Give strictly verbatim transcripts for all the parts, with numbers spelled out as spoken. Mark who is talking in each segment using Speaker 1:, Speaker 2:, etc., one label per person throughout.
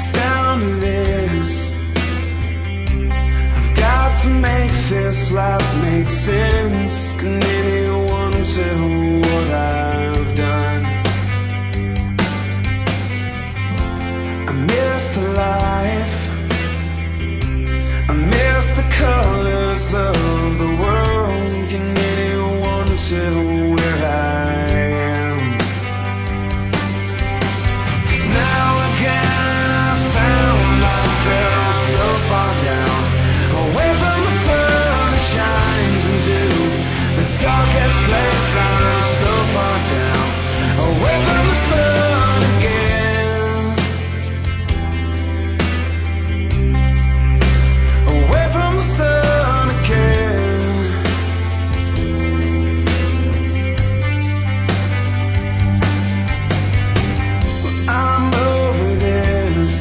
Speaker 1: It's down to this. I've got to make this life make sense. Can anyone tell what I've done? I miss the life, I miss the colors of the world. Can anyone tell where I am? 'Cause now again I found myself so far down, away from the sun that shines into the darkest place. I'm so far down, away from the sun again, away from the sun again. Well, I'm over this.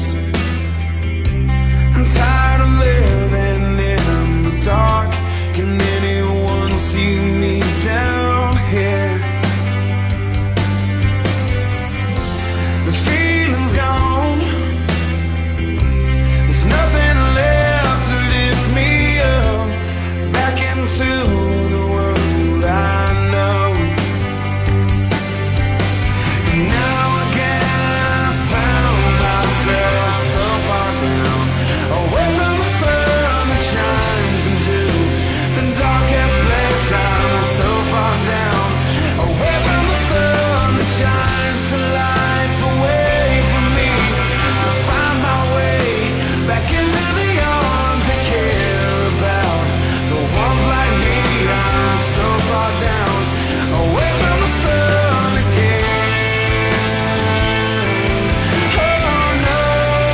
Speaker 1: I'm tired of living in the dark. Can anyone see me down here? The feeling's gone. There's nothing left to lift me up back into the world I know. And now again I found myself so far down, away from the sun that shines into the darkest place. I'm so far down, away from the sun that shines to life away from me, to find my way back into the arms that care about the ones like me. I'm so far down, away from the sun again. Oh no,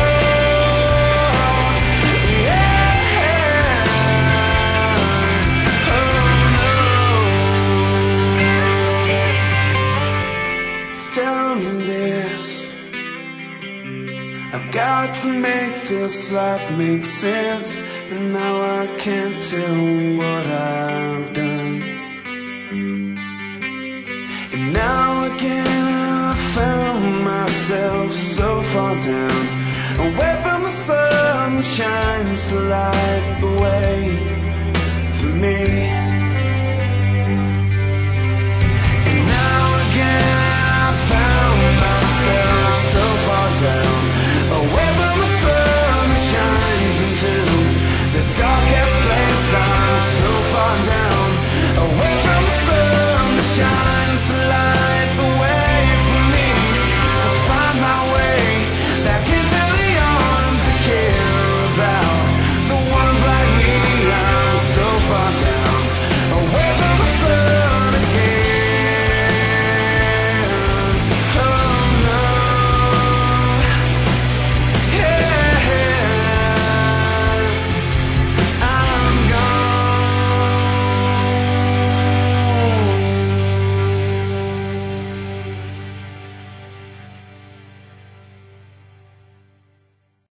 Speaker 1: yeah, oh no. It's down to this. I've got to make this life make sense, and now I can't tell what I've done. And now again I found myself so far down, away from the sun that shines to light the way for me.